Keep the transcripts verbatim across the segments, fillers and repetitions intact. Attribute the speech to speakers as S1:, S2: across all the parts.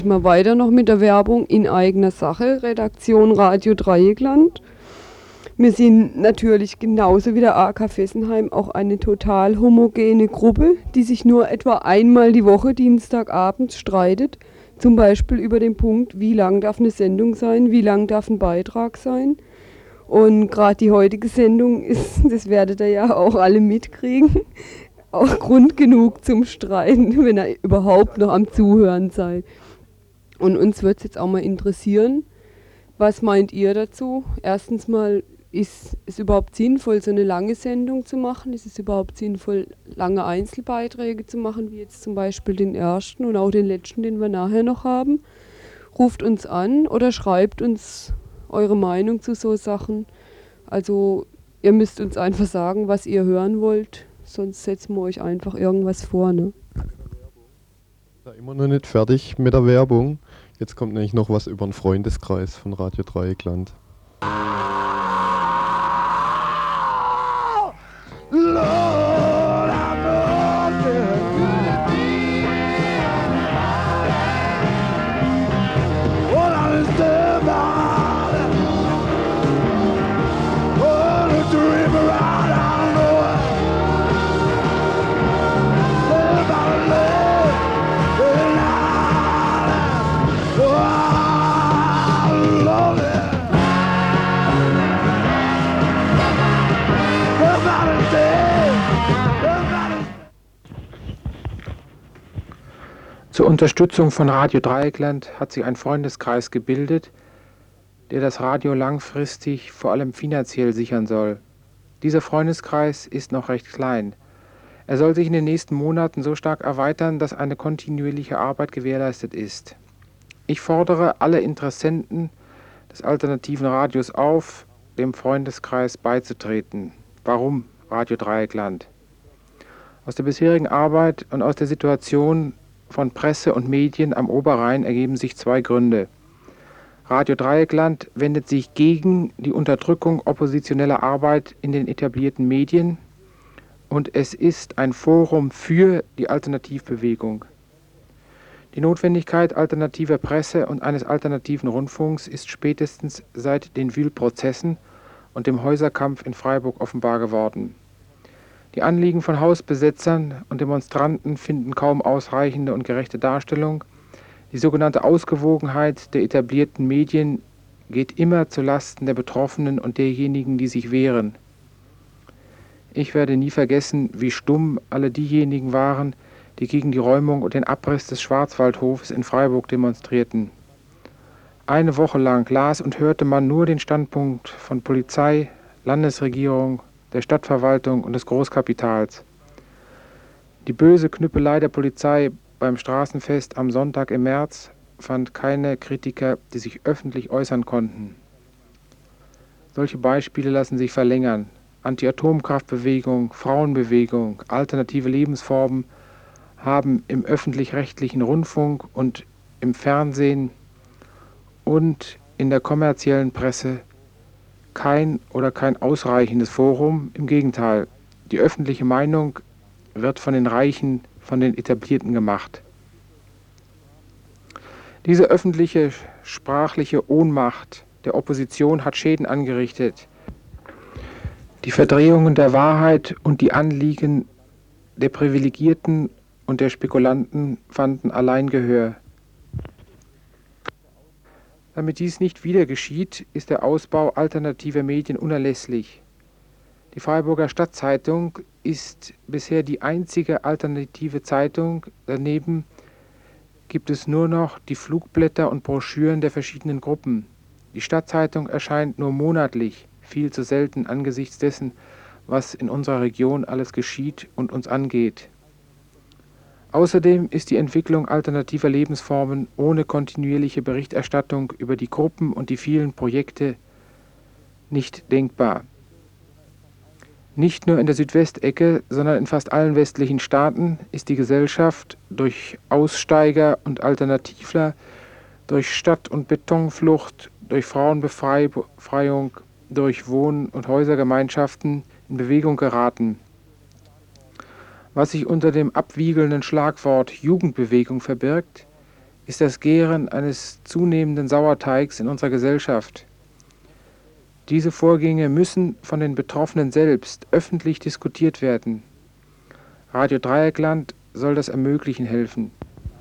S1: Mal weiter noch mit der Werbung in eigener Sache, Redaktion Radio Dreieckland. Wir sind natürlich genauso wie der A K Fessenheim auch eine total homogene Gruppe, die sich nur etwa einmal die Woche Dienstagabends streitet. Zum Beispiel über den Punkt, wie lang darf eine Sendung sein, wie lang darf ein Beitrag sein. Und gerade die heutige Sendung ist, das werdet ihr ja auch alle mitkriegen, auch Grund genug zum Streiten, wenn ihr überhaupt noch am Zuhören seid. Und uns wird es jetzt auch mal interessieren, was meint ihr dazu? Erstens mal, ist es überhaupt sinnvoll, so eine lange Sendung zu machen? Ist es überhaupt sinnvoll, lange Einzelbeiträge zu machen, wie jetzt zum Beispiel den ersten und auch den letzten, den wir nachher noch haben? Ruft uns an oder schreibt uns eure Meinung zu so Sachen. Also ihr müsst uns einfach sagen, was ihr hören wollt, sonst setzen wir euch einfach irgendwas vor. Ne?
S2: Ja, immer noch nicht fertig mit der Werbung. Jetzt kommt nämlich noch was über den Freundeskreis von Radio Dreieckland.
S3: Zur Unterstützung von Radio Dreieckland hat sich ein Freundeskreis gebildet, der das Radio langfristig vor allem finanziell sichern soll. Dieser Freundeskreis ist noch recht klein. Er soll sich in den nächsten Monaten so stark erweitern, dass eine kontinuierliche Arbeit gewährleistet ist. Ich fordere alle Interessenten des alternativen Radios auf, dem Freundeskreis beizutreten. Warum Radio Dreieckland? Aus der bisherigen Arbeit und aus der Situation von Presse und Medien am Oberrhein ergeben sich zwei Gründe. Radio Dreieckland wendet sich gegen die Unterdrückung oppositioneller Arbeit in den etablierten Medien und es ist ein Forum für die Alternativbewegung. Die Notwendigkeit alternativer Presse und eines alternativen Rundfunks ist spätestens seit den Wühlprozessen und dem Häuserkampf in Freiburg offenbar geworden. Die Anliegen von Hausbesetzern und Demonstranten finden kaum ausreichende und gerechte Darstellung. Die sogenannte Ausgewogenheit der etablierten Medien geht immer zu Lasten der Betroffenen und derjenigen, die sich wehren. Ich werde nie vergessen, wie stumm alle diejenigen waren, die gegen die Räumung und den Abriss des Schwarzwaldhofes in Freiburg demonstrierten. Eine Woche lang las und hörte man nur den Standpunkt von Polizei, Landesregierung, der Stadtverwaltung und des Großkapitals. Die böse Knüppelei der Polizei beim Straßenfest am Sonntag im März fand keine Kritiker, die sich öffentlich äußern konnten. Solche Beispiele lassen sich verlängern. Anti-Atomkraftbewegung, Frauenbewegung, alternative Lebensformen haben im öffentlich-rechtlichen Rundfunk und im Fernsehen und in der kommerziellen Presse kein oder kein ausreichendes Forum. Im Gegenteil, die öffentliche Meinung wird von den Reichen, von den Etablierten gemacht. Diese öffentliche sprachliche Ohnmacht der Opposition hat Schäden angerichtet. Die Verdrehungen der Wahrheit und die Anliegen der Privilegierten und der Spekulanten fanden allein Gehör. Damit dies nicht wieder geschieht, ist der Ausbau alternativer Medien unerlässlich. Die Freiburger Stadtzeitung ist bisher die einzige alternative Zeitung. Daneben gibt es nur noch die Flugblätter und Broschüren der verschiedenen Gruppen. Die Stadtzeitung erscheint nur monatlich, viel zu selten angesichts dessen, was in unserer Region alles geschieht und uns angeht. Außerdem ist die Entwicklung alternativer Lebensformen ohne kontinuierliche Berichterstattung über die Gruppen und die vielen Projekte nicht denkbar. Nicht nur in der Südwestecke, sondern in fast allen westlichen Staaten ist die Gesellschaft durch Aussteiger und Alternativler, durch Stadt- und Betonflucht, durch Frauenbefreiung, durch Wohn- und Häusergemeinschaften in Bewegung geraten. Was sich unter dem abwiegelnden Schlagwort Jugendbewegung verbirgt, ist das Gären eines zunehmenden Sauerteigs in unserer Gesellschaft. Diese Vorgänge müssen von den Betroffenen selbst öffentlich diskutiert werden. Radio Dreieckland soll das ermöglichen helfen.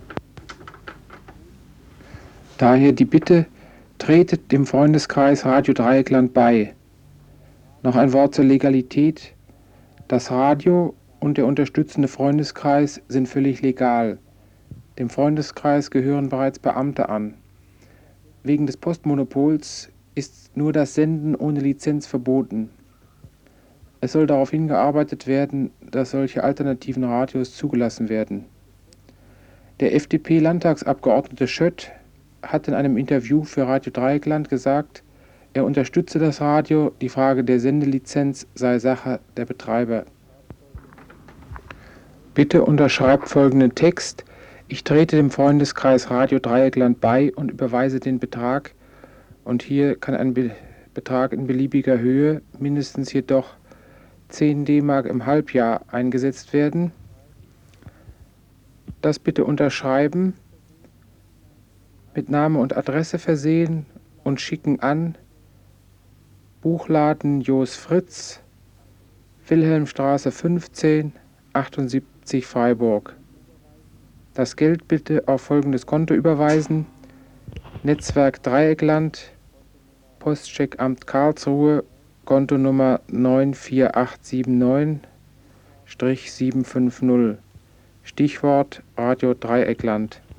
S3: Daher die Bitte, tretet dem Freundeskreis Radio Dreieckland bei. Noch ein Wort zur Legalität. Das Radio und der unterstützende Freundeskreis sind völlig legal. Dem Freundeskreis gehören bereits Beamte an. Wegen des Postmonopols ist nur das Senden ohne Lizenz verboten. Es soll darauf hingearbeitet werden, dass solche alternativen Radios zugelassen werden. Der F D P-Landtagsabgeordnete Schött hat in einem Interview für Radio Dreieckland gesagt, er unterstütze das Radio, die Frage der Sendelizenz sei Sache der Betreiber. Bitte unterschreibt folgenden Text: Ich trete dem Freundeskreis Radio Dreieckland bei und überweise den Betrag, und hier kann ein Be- Betrag in beliebiger Höhe, mindestens jedoch zehn D-Mark im Halbjahr eingesetzt werden. Das bitte unterschreiben, mit Name und Adresse versehen und schicken an Buchladen Jos Fritz, Wilhelmstraße fünfzehn, achtundsiebzig Freiburg. Das Geld bitte auf folgendes Konto überweisen: Netzwerk Dreieckland, Postcheckamt Karlsruhe, Kontonummer neun vier acht sieben neun sieben fünf null. Stichwort Radio Dreieckland.